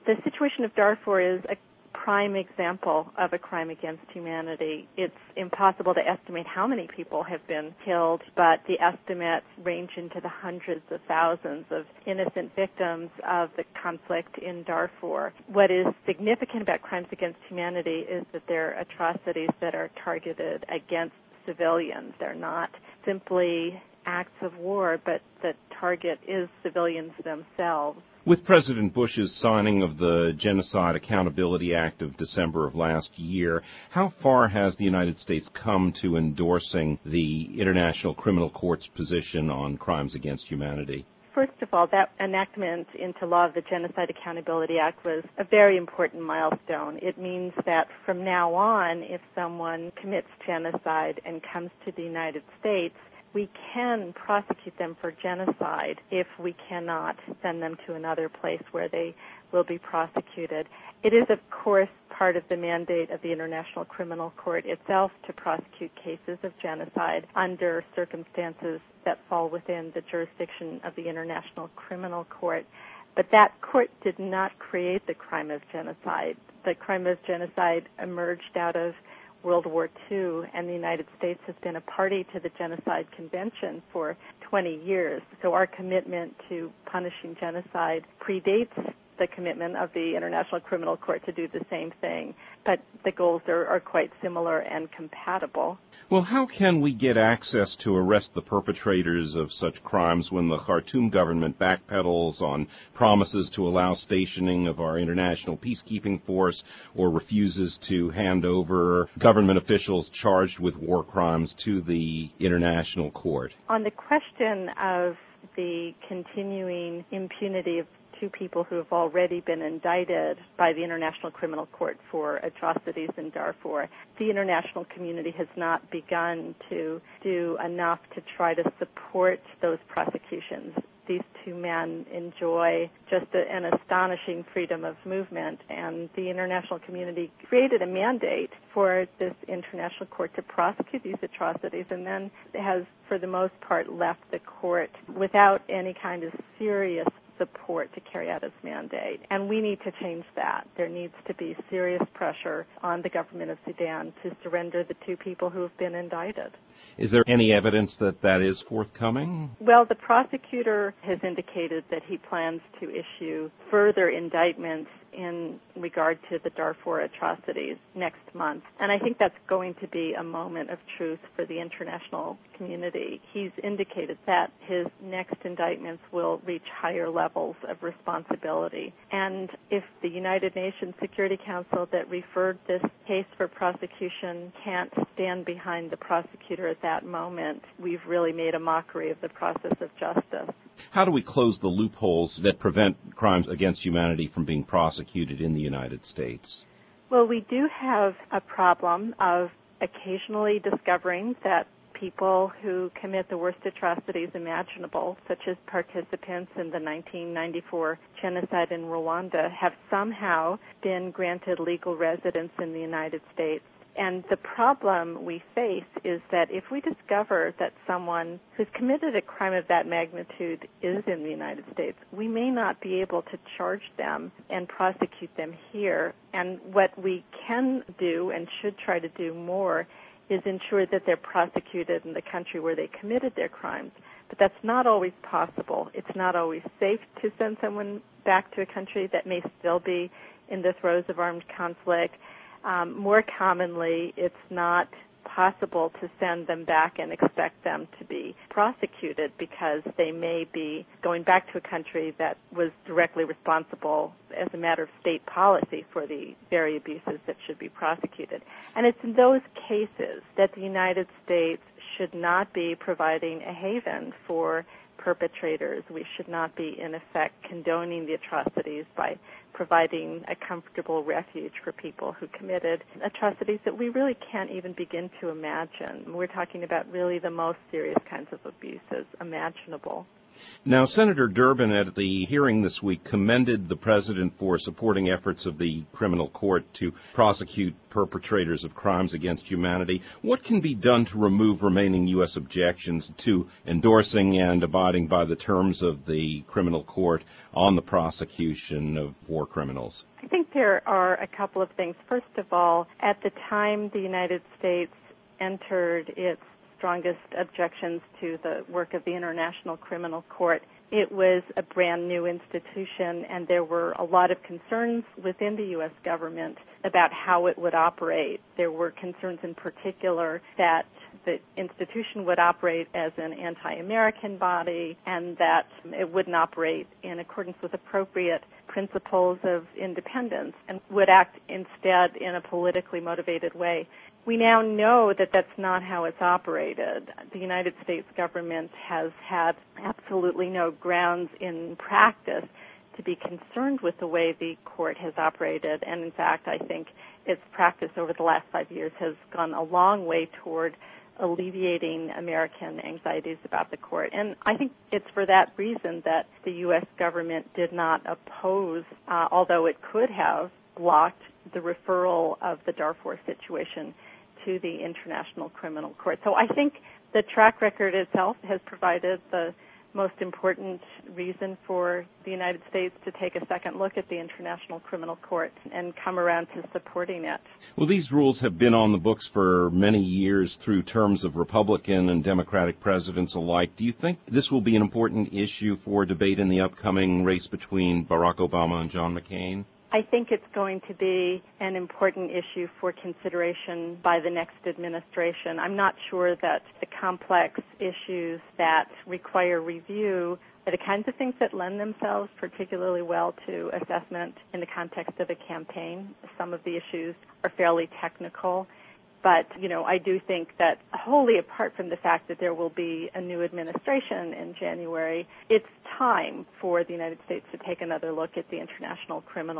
The situation of Darfur is a prime example of a crime against humanity. It's impossible to estimate how many people have been killed, but the estimates range into the hundreds of thousands of innocent victims of the conflict in Darfur. What is significant about crimes against humanity is that they're atrocities that are targeted against civilians. They're not simply acts of war, but the target is civilians themselves. With President Bush's signing of the Genocide Accountability Act of December of last year, how far has the United States come to endorsing the International Criminal Court's position on crimes against humanity? First of all, that enactment into law of the Genocide Accountability Act was a very important milestone. It means that from now on, if someone commits genocide and comes to the United States, we can prosecute them for genocide if we cannot send them to another place where they will be prosecuted. It is, of course, part of the mandate of the International Criminal Court itself to prosecute cases of genocide under circumstances that fall within the jurisdiction of the International Criminal Court. But that court did not create the crime of genocide. The crime of genocide emerged out of World War II, and the United States has been a party to the Genocide Convention for 20 years. So our commitment to punishing genocide predates the commitment of the International Criminal Court to do the same thing. But the goals are quite similar and compatible. Well, how can we get access to arrest the perpetrators of such crimes when the Khartoum government backpedals on promises to allow stationing of our international peacekeeping force or refuses to hand over government officials charged with war crimes to the International Court? On the question of the continuing impunity of two people who have already been indicted by the International Criminal Court for atrocities in Darfur, the international community has not begun to do enough to try to support those prosecutions. These two men enjoy just an astonishing freedom of movement, and the international community created a mandate for this international court to prosecute these atrocities, and then has, for the most part, left the court without any kind of serious support to carry out its mandate. And we need to change that. There needs to be serious pressure on the government of Sudan to surrender the two people who have been indicted. Is there any evidence that that is forthcoming? Well, the prosecutor has indicated that he plans to issue further indictments in regard to the Darfur atrocities next month. And I think that's going to be a moment of truth for the international community. He's indicated that his next indictments will reach higher levels of responsibility. And if the United Nations Security Council that referred this case for prosecution can't stand behind the prosecutor at that moment, we've really made a mockery of the process of justice. How do we close the loopholes that prevent crimes against humanity from being prosecuted in the United States? Well, we do have a problem of occasionally discovering that people who commit the worst atrocities imaginable, such as participants in the 1994 genocide in Rwanda, have somehow been granted legal residence in the United States. And the problem we face is that if we discover that someone who's committed a crime of that magnitude is in the United States, we may not be able to charge them and prosecute them here. And what we can do and should try to do more is ensure that they're prosecuted in the country where they committed their crimes. But that's not always possible. It's not always safe to send someone back to a country that may still be in the throes of armed conflict. More commonly, it's not possible to send them back and expect them to be prosecuted because they may be going back to a country that was directly responsible as a matter of state policy for the very abuses that should be prosecuted. And it's in those cases that the United States should not be providing a haven for perpetrators. We should not be, in effect, condoning the atrocities by providing a comfortable refuge for people who committed atrocities that we really can't even begin to imagine. We're talking about really the most serious kinds of abuses imaginable. Now, Senator Durbin at the hearing this week commended the president for supporting efforts of the criminal court to prosecute perpetrators of crimes against humanity. What can be done to remove remaining U.S. objections to endorsing and abiding by the terms of the criminal court on the prosecution of war criminals? I think there are a couple of things. First of all, at the time the United States entered its strongest objections to the work of the International Criminal Court, it was a brand new institution, and there were a lot of concerns within the U.S. government about how it would operate. There were concerns in particular that the institution would operate as an anti-American body and that it wouldn't operate in accordance with appropriate principles of independence and would act instead in a politically motivated way. We now know that that's not how it's operated. The United States government has had absolutely no grounds in practice to be concerned with the way the court has operated. And in fact, I think its practice over the last 5 years has gone a long way toward alleviating American anxieties about the court. And I think it's for that reason that the U.S. government did not oppose, although it could have blocked the referral of the Darfur situation to the International Criminal Court. So I think the track record itself has provided the most important reason for the United States to take a second look at the International Criminal Court and come around to supporting it. Well, these rules have been on the books for many years through terms of Republican and Democratic presidents alike. Do you think this will be an important issue for debate in the upcoming race between Barack Obama and John McCain? I think it's going to be an important issue for consideration by the next administration. I'm not sure that the complex issues that require review are the kinds of things that lend themselves particularly well to assessment in the context of a campaign. Some of the issues are fairly technical. But, I do think that wholly apart from the fact that there will be a new administration in January, it's time for the United States to take another look at the International Criminal